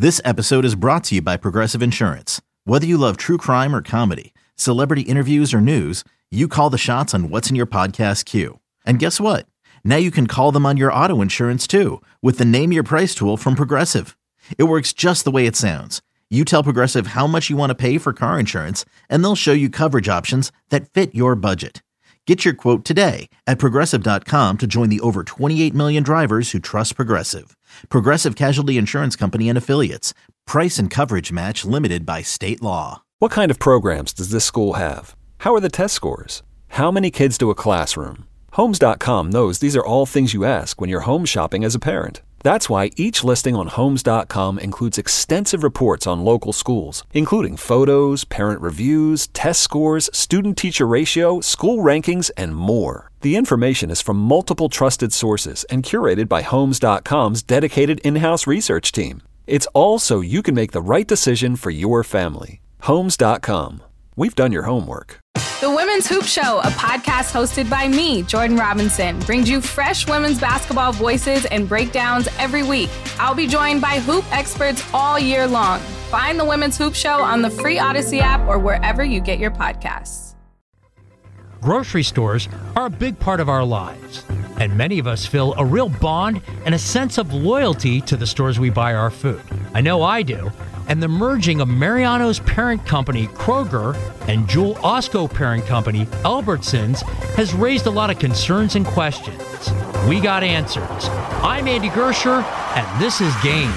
This episode is brought to you by Progressive Insurance. Whether you love true crime or comedy, celebrity interviews or news, you call the shots on what's in your podcast queue. And guess what? Now you can call them on your auto insurance too with the Name Your Price tool from Progressive. It works just the way it sounds. You tell Progressive how much you want to pay for car insurance, and they'll show you coverage options that fit your budget. Get your quote today at Progressive.com to join the over 28 million drivers who trust Progressive. Progressive Casualty Insurance Company and Affiliates. Price and coverage match limited by state law. What kind of programs does this school have? How are the test scores? How many kids to a classroom? Homes.com knows these are all things you ask when you're home shopping as a parent. That's why each listing on Homes.com includes extensive reports on local schools, including photos, parent reviews, test scores, student-teacher ratio, school rankings, and more. The information is from multiple trusted sources and curated by Homes.com's dedicated in-house research team. It's all so you can make the right decision for your family. Homes.com. We've done your homework. The Women's Hoop Show, a podcast hosted by me, Jordan Robinson, brings you fresh women's basketball voices and breakdowns every week. I'll be joined by hoop experts all year long. Find the Women's Hoop Show on the free Odyssey app or wherever you get your podcasts. Grocery stores are a big part of our lives, and many of us feel a real bond and a sense of loyalty to the stores we buy our food. I know I do. And the merging of Mariano's parent company, Kroger, and Jewel Osco parent company, Albertsons, has raised a lot of concerns and questions. We got answers. I'm Andy Gersher, and this is Game.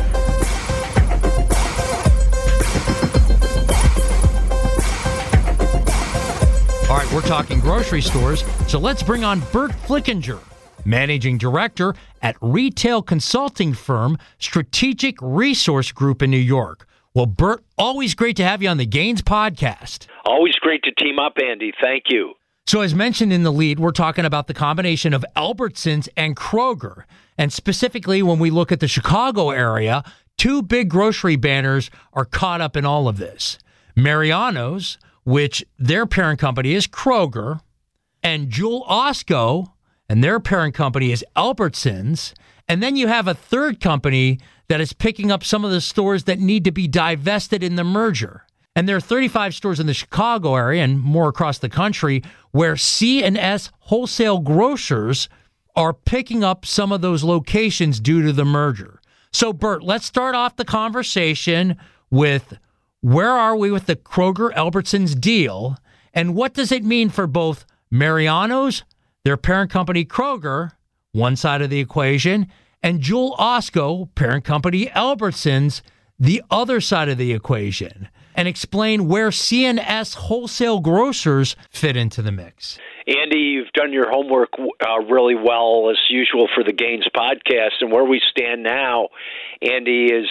All right, we're talking grocery stores, so let's bring on Bert Flickinger, Managing Director at retail consulting firm Strategic Resource Group in New York. Well, Bert, always great to have you on the Gaines podcast. Always great to team up, Andy. Thank you. So as mentioned in the lead, we're talking about the combination of Albertsons and Kroger. And specifically, when we look at the Chicago area, two big grocery banners are caught up in all of this. Mariano's, which their parent company is Kroger, and Jewel Osco, and their parent company is Albertsons. And then you have a third company that is picking up some of the stores that need to be divested in the merger. And there are 35 stores in the Chicago area and more across the country where C&S wholesale grocers are picking up some of those locations due to the merger. So, Bert, let's start off the conversation with where are we with the Kroger-Albertsons deal, and what does it mean for both Mariano's, their parent company, Kroger, one side of the equation, and Jewel Osco, parent company, Albertsons, the other side of the equation, and explain where C&S wholesale grocers fit into the mix. Andy, you've done your homework really well, as usual, for the Gaines podcast. And where we stand now, Andy, is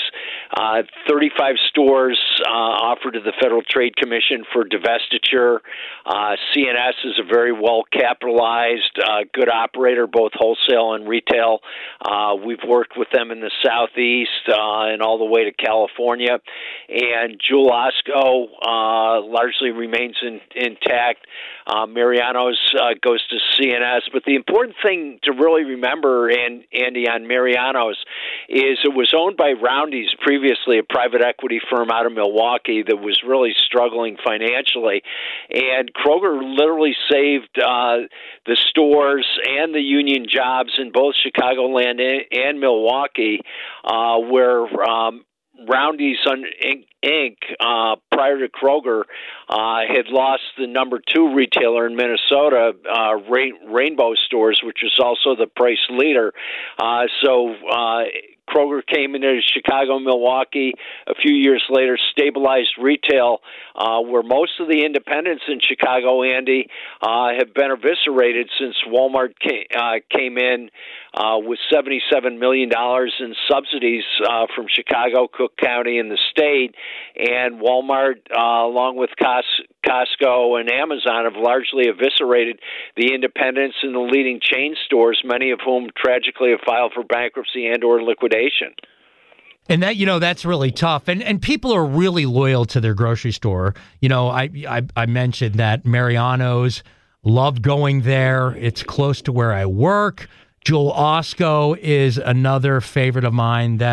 35 stores offered to the Federal Trade Commission for divestiture. C&S is a very well-capitalized, good operator, both wholesale and retail. We've worked with them in the Southeast and all the way to California. And Jewel Osco largely remains intact. Mariano's goes to C&S. But the important thing to really remember, Andy, on Mariano's is it was owned by Roundy's, previously a private equity firm out of Milwaukee that was really struggling financially. And Kroger literally saved the stores and the union jobs in both Chicagoland and Milwaukee, where Roundy's Inc., prior to Kroger, had lost the number 2 retailer in Minnesota, Rainbow Stores, which is also the price leader. So Kroger came into Chicago, Milwaukee. A few years later, stabilized retail, where most of the independents in Chicago, Andy, have been eviscerated since Walmart came in with $77 million in subsidies from Chicago, Cook County, and the state. And Walmart, along with Costco and Amazon, have largely eviscerated the independents and the leading chain stores, many of whom tragically have filed for bankruptcy and or liquidation. And that, that's really tough. And people are really loyal to their grocery store. I mentioned that Mariano's, loved going there. It's close to where I work. Jewel Osco is another favorite of mine that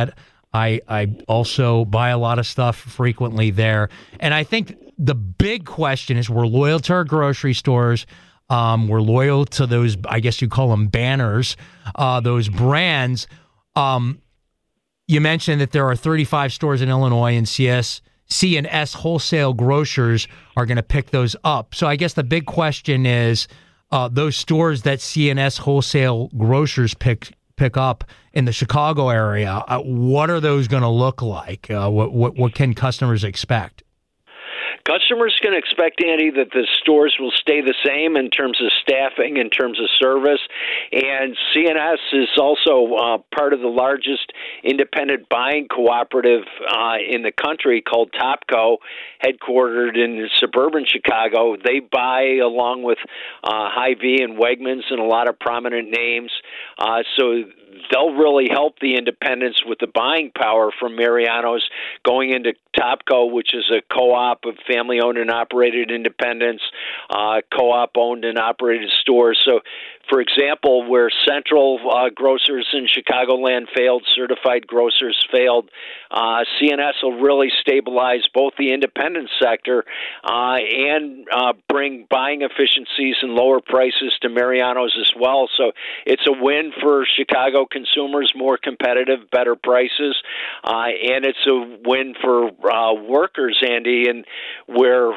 I also buy a lot of stuff frequently there. And I think the big question is we're loyal to our grocery stores. We're loyal to those, I guess you call them banners, those brands. You mentioned that there are 35 stores in Illinois, and C&S wholesale grocers are going to pick those up. So I guess the big question is those stores that C&S wholesale grocers pick up in the Chicago area, what are those going to look like? What can customers expect? Customers can expect, Andy, that the stores will stay the same in terms of staffing, in terms of service. And C&S is also part of the largest independent buying cooperative in the country called Topco, headquartered in suburban Chicago. They buy along with Hy-Vee and Wegmans and a lot of prominent names. So they'll really help the independents with the buying power from Mariano's going into Topco, which is a co-op of family-owned and operated independents, co-op owned and operated stores. So, for example, where Central Grocers in Chicagoland failed, Certified Grocers failed, C&S will really stabilize both the independent sector and bring buying efficiencies and lower prices to Mariano's as well. So it's a win for Chicago consumers, more competitive, better prices, and it's a win for workers, Andy, and where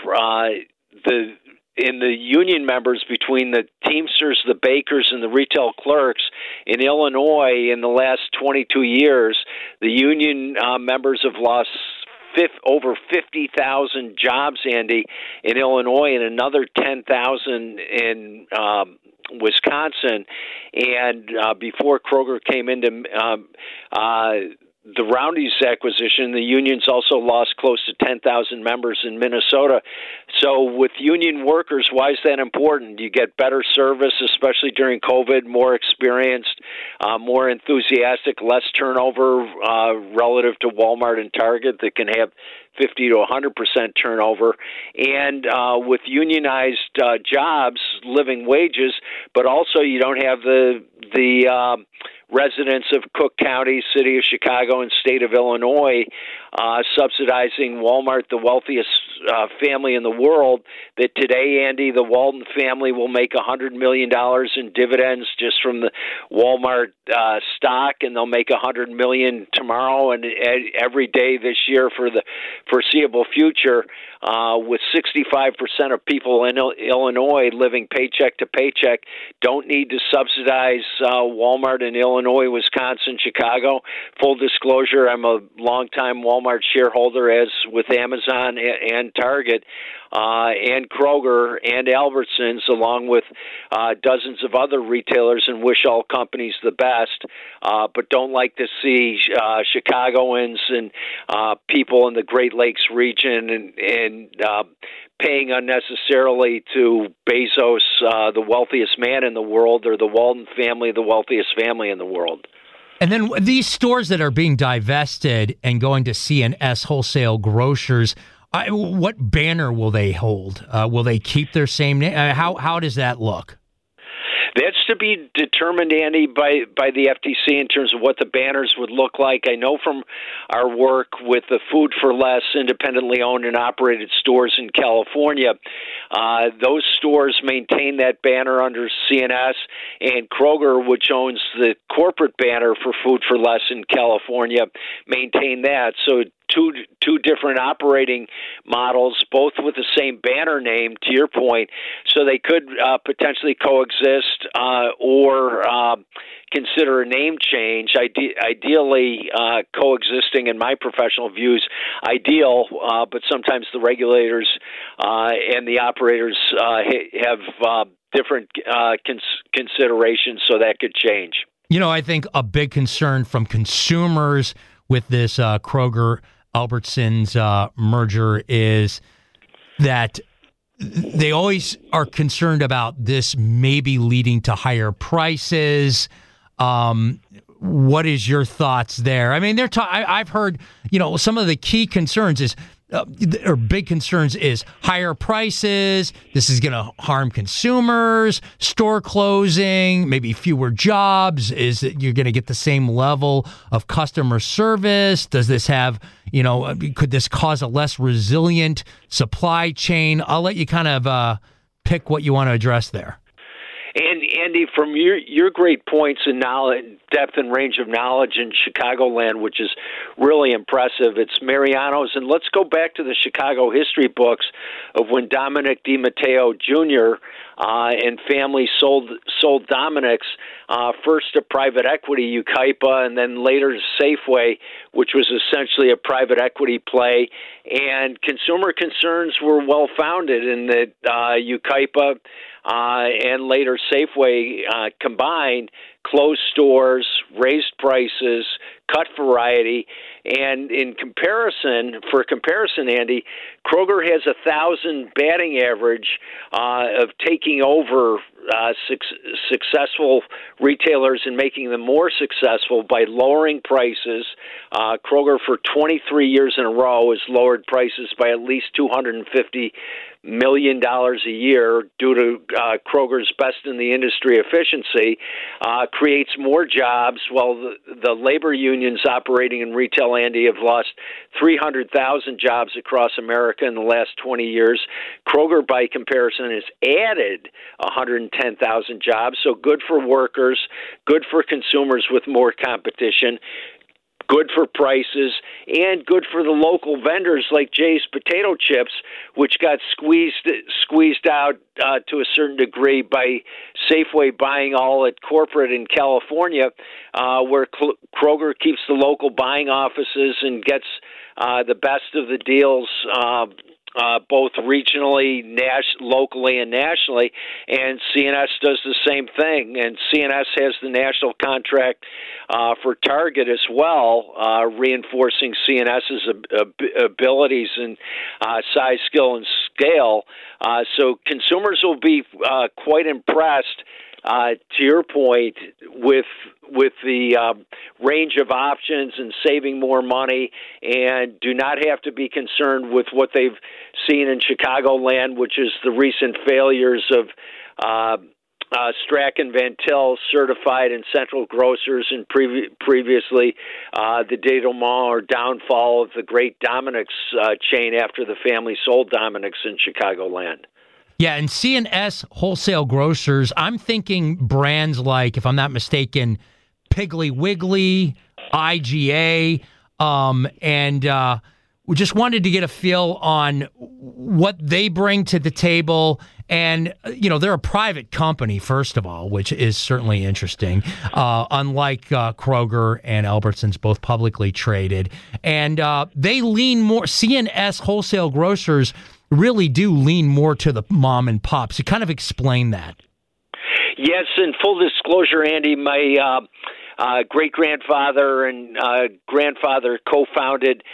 in the union members between the Teamsters, the bakers, and the retail clerks in Illinois in the last 22 years, the union members have lost over 50,000 jobs, Andy, in Illinois, and another 10,000 in Wisconsin. And before Kroger came into the Roundy's acquisition, the unions also lost close to 10,000 members in Minnesota. So with union workers, why is that important? You get better service, especially during COVID, more experienced, more enthusiastic, less turnover relative to Walmart and Target that can have 50 to 100% turnover, and with unionized jobs, living wages, but also you don't have the residents of Cook County, City of Chicago, and State of Illinois subsidizing Walmart, the wealthiest family in the world, that today, Andy, the Walton family will make $100 million in dividends just from the Walmart stock, and they'll make $100 million tomorrow and every day this year for the foreseeable future, with 65% of people in Illinois living paycheck to paycheck. Don't need to subsidize Walmart in Illinois, Wisconsin, Chicago. Full disclosure, I'm a longtime Walmart shareholder, as with Amazon and Target, and Kroger and Albertsons, along with dozens of other retailers, and wish all companies the best, but don't like to see Chicagoans and people in the Great Lakes region and paying unnecessarily to Bezos, the wealthiest man in the world, or the Walton family, the wealthiest family in the world. And then these stores that are being divested and going to C&S wholesale grocers, what banner will they hold? Will they keep their same name? How does that look? That's to be determined, Andy, by the FTC in terms of what the banners would look like. I know from our work with the Food for Less independently owned and operated stores in California, those stores maintain that banner under C&S, and Kroger, which owns the corporate banner for Food for Less in California, maintain that. So two different operating models, both with the same banner name, to your point, so they could potentially coexist or consider a name change. Ideally, coexisting, in my professional views, ideal, but sometimes the regulators and the operators have different considerations, so that could change. You know, I think a big concern from consumers with this Kroger Albertsons merger is that they always are concerned about this maybe leading to higher prices. What is your thoughts there? I mean, I've heard, some of the key concerns is or big concerns is higher prices. This is going to harm consumers, store closing, maybe fewer jobs. Is that you're going to get the same level of customer service? Does this have, could this cause a less resilient supply chain? I'll let you kind of pick what you want to address there. And Andy, from your great points and knowledge, depth and range of knowledge in Chicagoland, which is really impressive, it's Mariano's. And let's go back to the Chicago history books of when Dominic DiMatteo Jr. And family sold Dominic's first to private equity, Yucaipa, and then later to Safeway, which was essentially a private equity play. And consumer concerns were well-founded in that Yucaipa and later Safeway combined closed stores, raised prices, cut variety, and for comparison, Andy, Kroger has 1,000 batting average of taking over successful retailers and making them more successful by lowering prices. Kroger for 23 years in a row has lowered prices by at least $250 million a year due to Kroger's best in the industry efficiency, creates more jobs while the labor unions operating in retail, Andy, have lost 300,000 jobs across America in the last 20 years. Kroger, by comparison, has added 110,000 jobs, so good for workers, good for consumers with more competition, good for prices, and good for the local vendors like Jay's Potato Chips, which got squeezed out to a certain degree by Safeway buying all at corporate in California, where Kroger keeps the local buying offices and gets the best of the deals both regionally, locally, and nationally, and C&S does the same thing. And C&S has the national contract for Target as well, reinforcing C&S's abilities in size, skill, and scale. So consumers will be quite impressed, to your point, with the range of options and saving more money, and do not have to be concerned with what they've seen in Chicagoland, which is the recent failures of Strachan Van Til, Certified, and Central Grocers, and previously the denouement or downfall of the great Dominic's chain after the family sold Dominic's in Chicagoland. Yeah, and C&S Wholesale Grocers, I'm thinking brands like, if I'm not mistaken, Piggly Wiggly, IGA, and we just wanted to get a feel on what they bring to the table. And, they're a private company, first of all, which is certainly interesting, unlike Kroger and Albertsons, both publicly traded. And they lean more, C&S Wholesale Grocers really do lean more to the mom and pop. So kind of explain that. Yes, in full disclosure, Andy, my great-grandfather and grandfather co-founded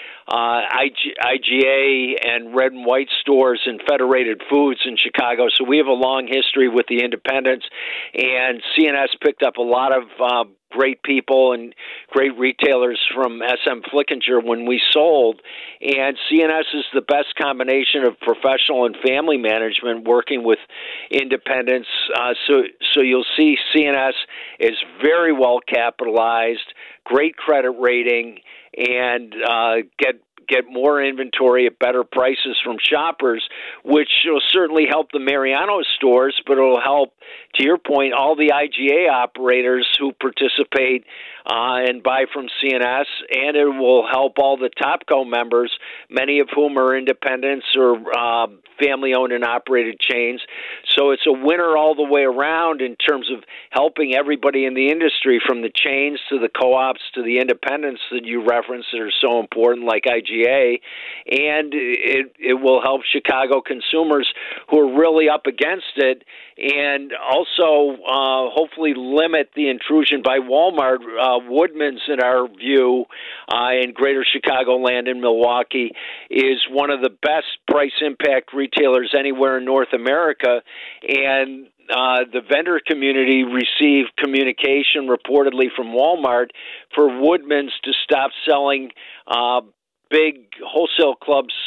IGA and Red and White stores in Federated Foods in Chicago. So we have a long history with the independents, and C&S picked up a lot of great people and great retailers from SM Flickinger when we sold. And C&S is the best combination of professional and family management working with independents. So you'll see C&S is very well capitalized, great credit rating, and get more inventory at better prices from shoppers, which will certainly help the Mariano's stores, but it'll help, to your point, all the IGA operators who participate and buy from C&S, and it will help all the Topco members, many of whom are independents or family-owned and operated chains. So it's a winner all the way around in terms of helping everybody in the industry, from the chains to the co-ops to the independents that you referenced that are so important, like IGA, and it will help Chicago consumers who are really up against it, and also hopefully limit the intrusion by Walmart. Woodman's, in our view, in Greater Chicagoland and Milwaukee, is one of the best price impact retailers anywhere in North America, and the vendor community received communication reportedly from Walmart for Woodman's to stop selling big wholesale clubs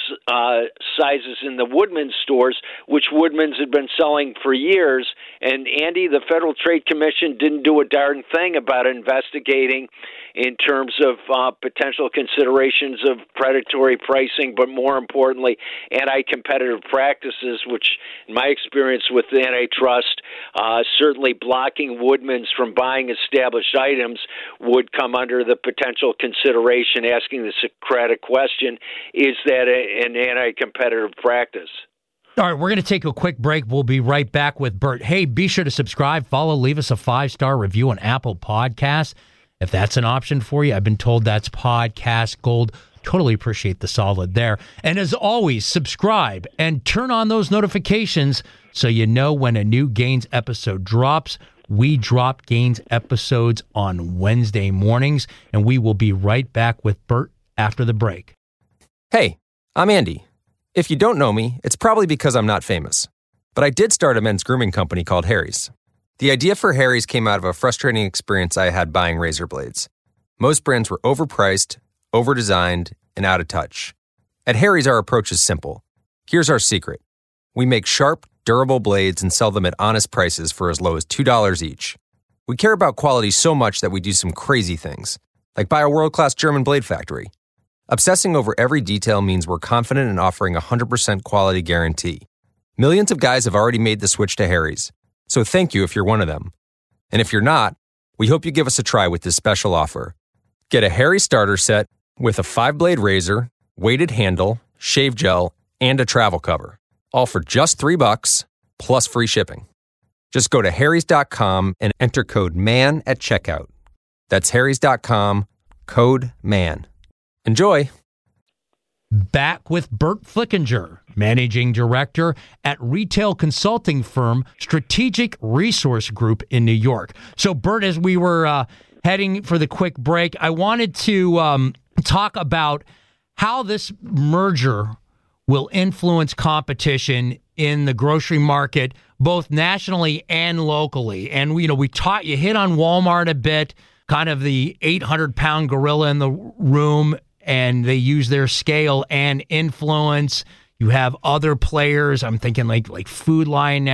sizes in the Woodman's stores, which Woodman's had been selling for years. And Andy, the Federal Trade Commission didn't do a darn thing about investigating in terms of potential considerations of predatory pricing, but more importantly, anti-competitive practices, which in my experience with the antitrust, certainly blocking Woodman's from buying established items would come under the potential consideration, asking the Socratic question, is that an anti-competitive practice? All right, we're going to take a quick break. We'll be right back with Bert. Hey, be sure to subscribe, follow, leave us a 5-star review on Apple Podcasts. If that's an option for you, I've been told that's podcast gold. Totally appreciate the solid there. And as always, subscribe and turn on those notifications so you know when a new Gains episode drops. We drop Gains episodes on Wednesday mornings, and we will be right back with Bert after the break. Hey, I'm Andy. If you don't know me, it's probably because I'm not famous. But I did start a men's grooming company called Harry's. The idea for Harry's came out of a frustrating experience I had buying razor blades. Most brands were overpriced, overdesigned, and out of touch. At Harry's, our approach is simple. Here's our secret. We make sharp, durable blades and sell them at honest prices for as low as $2 each. We care about quality so much that we do some crazy things, like buy a world-class German blade factory. Obsessing over every detail means we're confident in offering a 100% quality guarantee. Millions of guys have already made the switch to Harry's. So thank you if you're one of them. And if you're not, we hope you give us a try with this special offer. Get a Harry's starter set with a 5-blade razor, weighted handle, shave gel, and a travel cover. All for just $3 plus free shipping. Just go to harrys.com and enter code MAN at checkout. That's harrys.com, code MAN. Enjoy. Back with Bert Flickinger, Managing Director at retail consulting firm Strategic Resource Group in New York. So, Bert, as we were heading for the quick break, I wanted to talk about how this merger will influence competition in the grocery market, both nationally and locally. And, you hit on Walmart a bit, kind of the 800-pound gorilla in the room, and they use their scale and influence. You have other players. I'm thinking like Food Lion,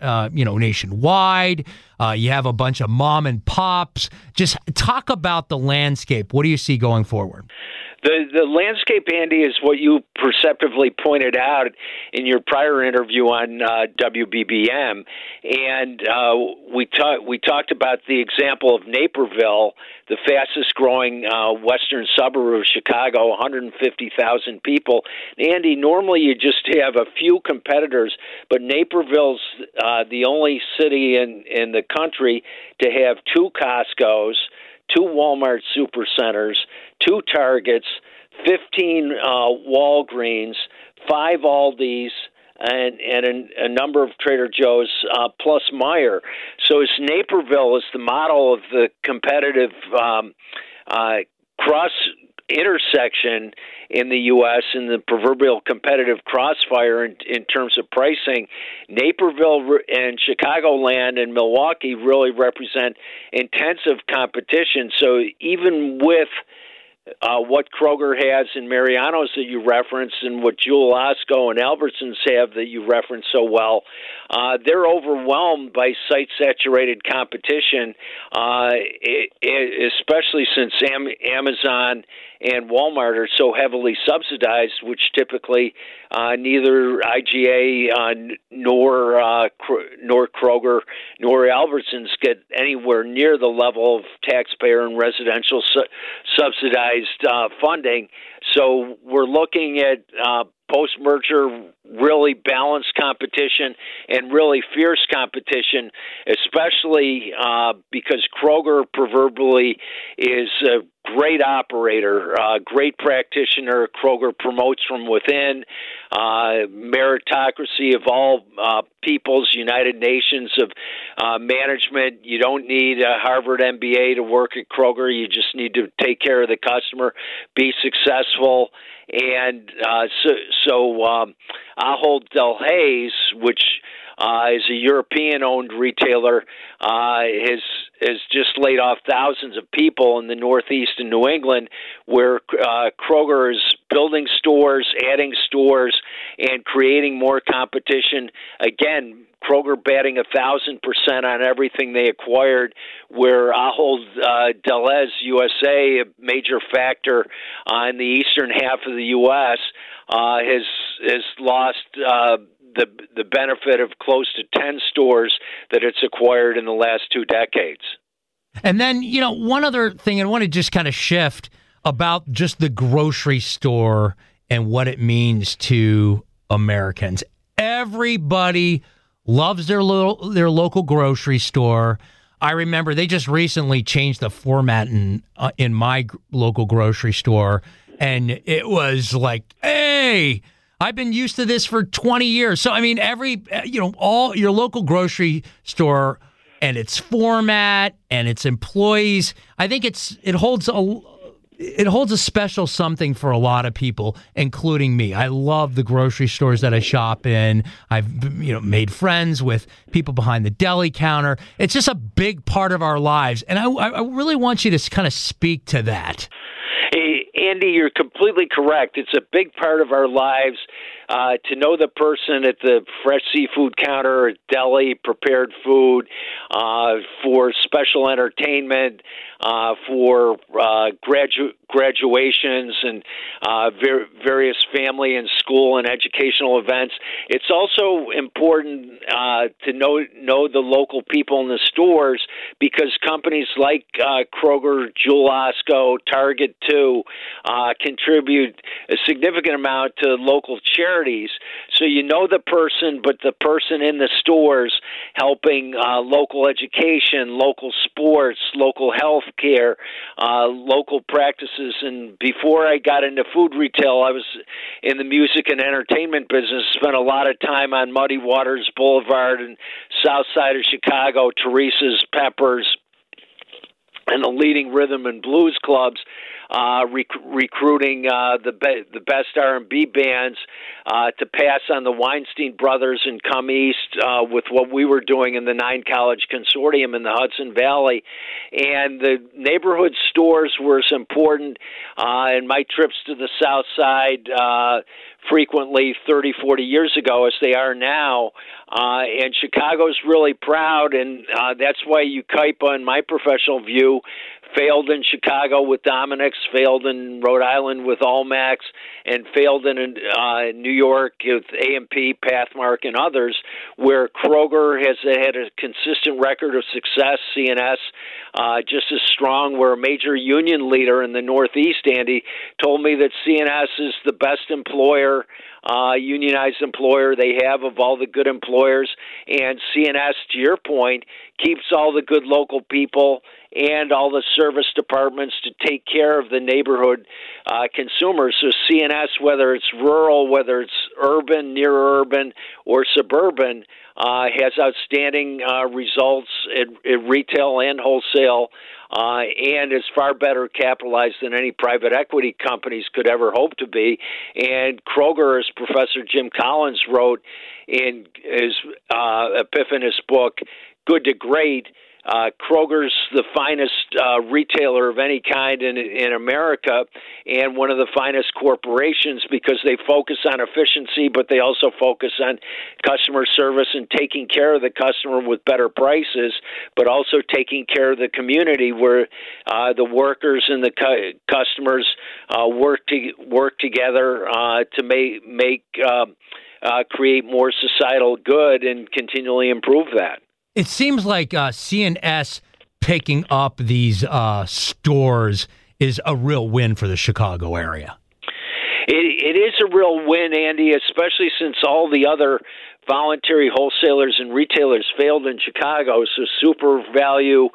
nationwide. You have a bunch of mom and pops. Just talk about the landscape. What do you see going forward? The landscape, Andy, is what you perceptively pointed out in your prior interview on WBBM, and we talked about the example of Naperville, the fastest-growing western suburb of Chicago, 150,000 people. Andy, normally you just have a few competitors, but Naperville's the only city in the country to have 2 Costco's, 2 Walmart Supercenters, 2 Targets, 15 Walgreens, 5 Aldi's, and a number of Trader Joe's, plus Meijer. So as Naperville is the model of the competitive cross intersection in the U.S. in the proverbial competitive crossfire in terms of pricing, Naperville and Chicagoland and Milwaukee really represent intensive competition. So even with what Kroger has in Mariano's that you referenced and what Jewel Osco and Albertsons have that you referenced so well, they're overwhelmed by site-saturated competition, especially since Amazon and Walmart are so heavily subsidized, which typically neither IGA nor Kroger nor Albertsons get anywhere near the level of taxpayer and residential subsidized funding. So we're looking at post-merger really balanced competition and really fierce competition, especially because Kroger proverbially is a great operator, great practitioner. Kroger promotes from within, meritocracy of all peoples, United Nations of management. You don't need a Harvard MBA to work at Kroger. You just need to take care of the customer, be successful. And so Ahold Delhaize, which is a European-owned retailer, has just laid off thousands of people in the Northeast and New England, where Kroger is building stores, adding stores, and creating more competition. Again, Kroger batting 1,000% on everything they acquired, where Ahold Delhaize USA, a major factor in the eastern half of the U.S., has lost the benefit of close to 10 stores that it's acquired in the last 2 decades. And then, one other thing I want to just kind of shift about just the grocery store and what it means to Americans. Everybody loves their local grocery store. I remember they just recently changed the format in my local grocery store, and it was like, hey, I've been used to this for 20 years. So, I mean, all your local grocery store and its format and its employees, I think it holds a special something for a lot of people, including me. I love the grocery stores that I shop in. I've made friends with people behind the deli counter. It's just a big part of our lives, and I really want you to kind of speak to that. Hey, Andy, you're completely correct. It's a big part of our lives to know the person at the fresh seafood counter, deli, prepared food, for special entertainment, for graduations and various family and school and educational events. It's also important to know the local people in the stores, because companies like Kroger, Jewel Osco, Target too contribute a significant amount to local charities. So you know the person, but the person in the stores helping local education, local sports, local health care, local practices. And before I got into food retail, I was in the music and entertainment business, spent a lot of time on Muddy Waters Boulevard and south side of Chicago, Teresa's, Peppers, and the leading rhythm and blues clubs, recruiting the best R&B bands to pass on the Weinstein Brothers and come east with what we were doing in the 9 College Consortium in the Hudson Valley. And the neighborhood stores were as important in my trips to the South Side frequently 30, 40 years ago as they are now. And Chicago's really proud, and that's why Yucaipa, in my professional view, failed in Chicago with Dominick's, failed in Rhode Island with Almax, and failed in New York with A&P, Pathmark, and others, where Kroger has had a consistent record of success. C&S just as strong. We're a major union leader in the Northeast. Andy told me that C&S is the best employer, unionized employer they have of all the good employers, and C&S, to your point, keeps all the good local people and all the service departments to take care of the neighborhood consumers. So C&S, whether it's rural, whether it's urban, near urban, or suburban, has outstanding results at retail and wholesale, and is far better capitalized than any private equity companies could ever hope to be. And Kroger, as Professor Jim Collins wrote in his Epiphanis book, Good to Great, Kroger's the finest retailer of any kind in America, and one of the finest corporations, because they focus on efficiency, but they also focus on customer service and taking care of the customer with better prices, but also taking care of the community, where the workers and the customers work together to create more societal good and continually improve that. It seems like C&S picking up these stores is a real win for the Chicago area. It is a real win, Andy, especially since all the other voluntary wholesalers and retailers failed in Chicago. So Super Value,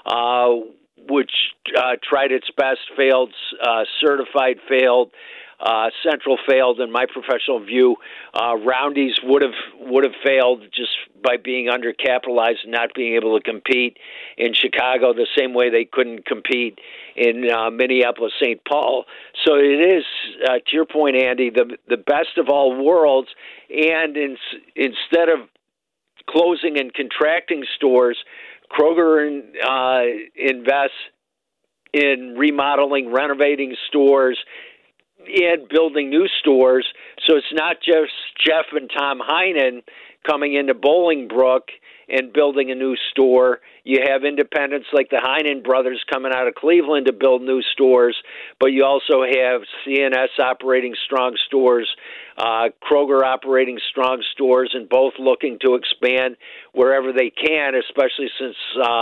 which tried its best, failed. Certified failed. Central failed. In my professional view, Roundy's would have failed just by being undercapitalized and not being able to compete in Chicago the same way they couldn't compete in Minneapolis, St. Paul. So it is, to your point, Andy, the best of all worlds. And instead of closing and contracting stores, Kroger invests in remodeling, renovating stores, and building new stores. So it's not just Jeff and Tom Heinen coming into Bolingbrook and building a new store. You have independents like the Heinen brothers coming out of Cleveland to build new stores, but you also have C&S operating strong stores, Kroger operating strong stores, and both looking to expand wherever they can, especially since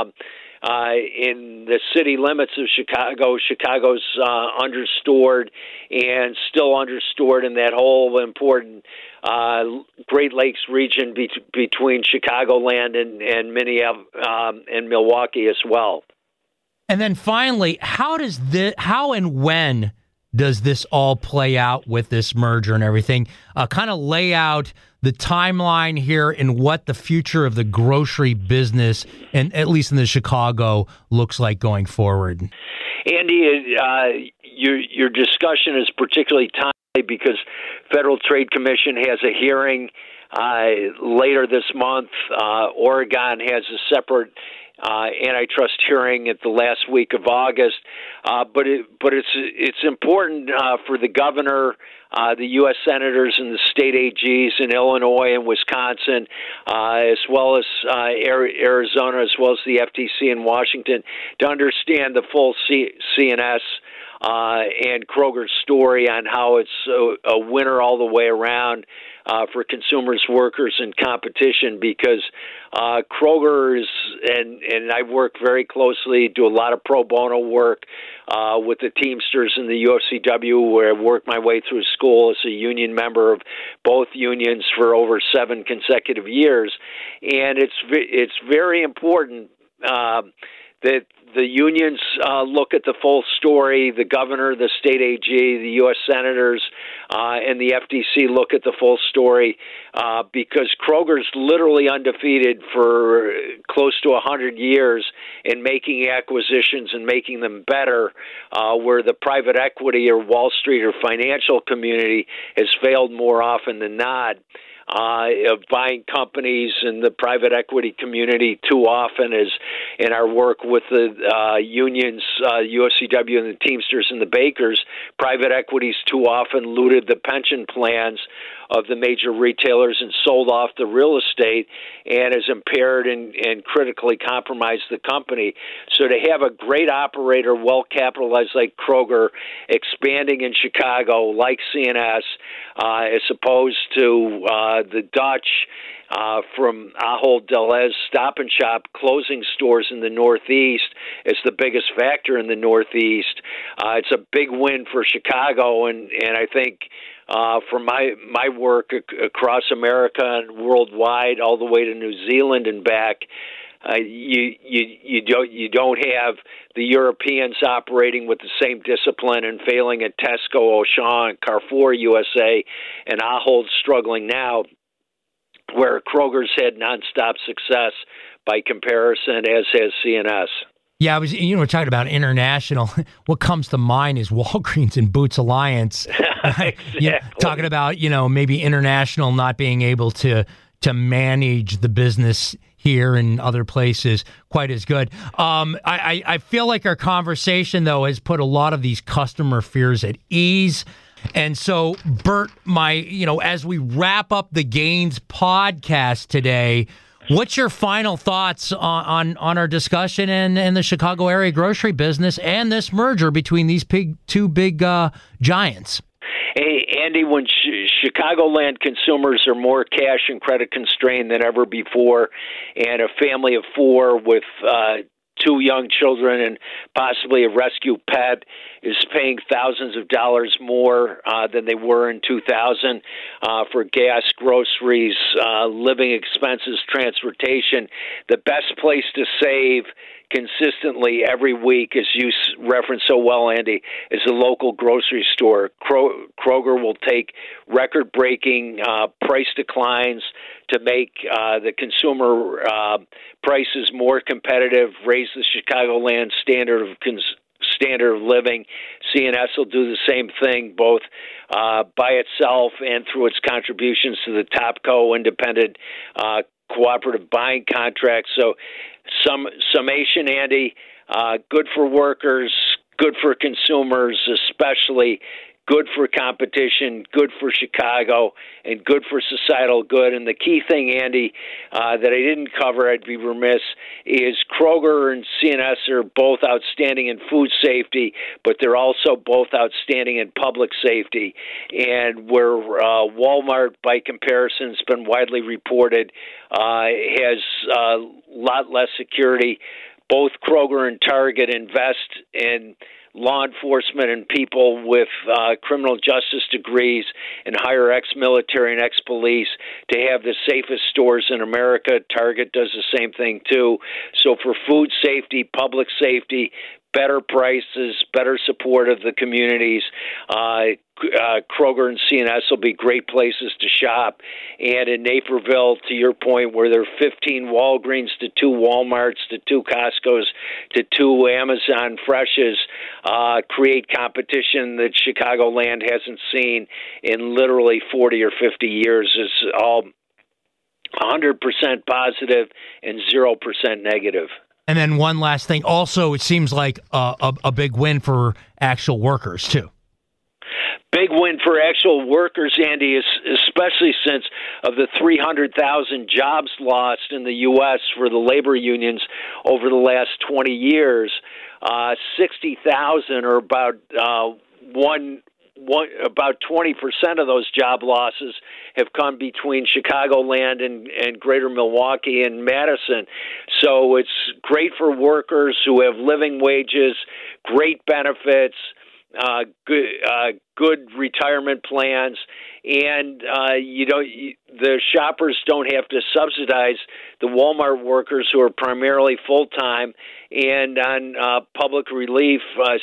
in the city limits of Chicago's understored and still understored in that whole important Great Lakes region between Chicagoland and Minneapolis and Milwaukee as well. And then finally, how and when does this all play out with this merger and everything? Kind of lay out the timeline here and what the future of the grocery business, and at least in the Chicago, looks like going forward. Andy, your discussion is particularly timely because Federal Trade Commission has a hearing later this month. Oregon has a separate antitrust hearing at the last week of August. But it's important for the governor, the U.S. senators, and the state AGs in Illinois and Wisconsin, as well as Arizona, as well as the FTC in Washington, to understand the full C&S and Kroger story on how it's a winner all the way around for consumers, workers, and competition, because Kroger is, and I work very closely, do a lot of pro bono work with the Teamsters and the UFCW, where I worked my way through school as a union member of both unions for over 7 consecutive years. And it's very important that the unions look at the full story, the governor, the state AG, the U.S. senators, and the FTC look at the full story, because Kroger's literally undefeated for close to 100 years in making acquisitions and making them better, where the private equity or Wall Street or financial community has failed more often than not. Of buying companies in the private equity community too often, as in our work with the unions, UFCW and the Teamsters and the Bakers, private equities too often looted the pension plans of the major retailers and sold off the real estate, and has impaired and critically compromised the company. So to have a great operator, well capitalized like Kroger, expanding in Chicago like C&S, as opposed to the Dutch from Ahold Delhaize Stop and Shop closing stores in the Northeast is the biggest factor in the Northeast. It's a big win for Chicago, and I think from my work across America and worldwide, all the way to New Zealand and back, you don't have the Europeans operating with the same discipline and failing at Tesco, Auchan, Carrefour USA, and Ahold struggling now, where Kroger's had nonstop success by comparison, as has C&S. Yeah, we're talking about international. What comes to mind is Walgreens and Boots Alliance. Exactly. Talking about, maybe international not being able to manage the business here and other places quite as good. I feel like our conversation, though, has put a lot of these customer fears at ease. And so, Bert, as we wrap up the Gaines podcast today, what's your final thoughts on our discussion and the Chicago area grocery business and this merger between these two big giants? Hey, Andy, when Chicagoland consumers are more cash and credit constrained than ever before, and a family of 4 with 2 young children and possibly a rescue pet is paying thousands of dollars more than they were in 2000 for gas, groceries, living expenses, transportation, the best place to save consistently every week, as you referenced so well, Andy, is a local grocery store. Kroger will take record-breaking price declines to make the consumer prices more competitive, raise the Chicagoland standard of living. C&S will do the same thing, both by itself and through its contributions to the Topco independent cooperative buying contracts. So summation, Andy, good for workers, good for consumers, especially good for competition, good for Chicago, and good for societal good. And the key thing, Andy, that I didn't cover, I'd be remiss, is Kroger and C&S are both outstanding in food safety, but they're also both outstanding in public safety. And where Walmart, by comparison, has been widely reported, has a lot less security, both Kroger and Target invest in law enforcement and people with criminal justice degrees and hire ex-military and ex-police to have the safest stores in America. Target does the same thing, too. So for food safety, public safety, better prices, better support of the communities, Kroger and C&S will be great places to shop. And in Naperville, to your point, where there are 15 Walgreens to 2 Walmarts to 2 Costco's to 2 Amazon Freshes, create competition that Chicagoland hasn't seen in literally 40 or 50 years. It's all 100% positive and 0% negative. And then one last thing. Also, it seems like a big win for actual workers, too. Big win for actual workers, Andy, especially since of the 300,000 jobs lost in the U.S. for the labor unions over the last 20 years, 60,000 or about about 20% of those job losses have come between Chicagoland and greater Milwaukee and Madison. So it's great for workers who have living wages, great benefits, good retirement plans, and the shoppers don't have to subsidize the Walmart workers who are primarily full-time and on public relief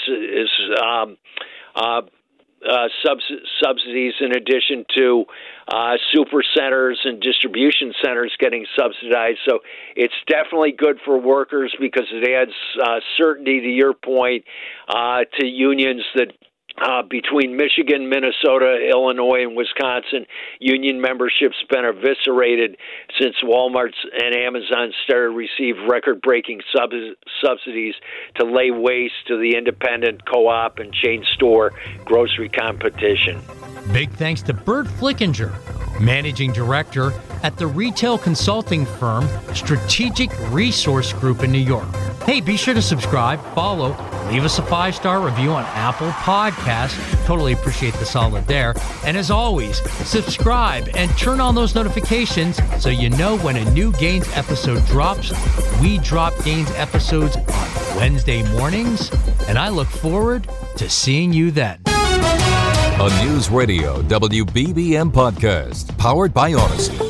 subsidies, in addition to super centers and distribution centers getting subsidized. So it's definitely good for workers because it adds certainty, to your point, to unions that between Michigan, Minnesota, Illinois, and Wisconsin, union membership's been eviscerated since Walmart and Amazon started to receive record-breaking subsidies to lay waste to the independent, co-op, and chain store grocery competition. Big thanks to Bert Flickinger, Managing Director at the retail consulting firm Strategic Resource Group in New York. Hey, be sure to subscribe, follow, leave us a 5-star review on Apple Podcasts. Totally appreciate the solid there. And as always, subscribe and turn on those notifications so you know when a new Gaines episode drops. We drop Gaines episodes on Wednesday mornings, and I look forward to seeing you then. A News Radio WBBM podcast powered by Odyssey.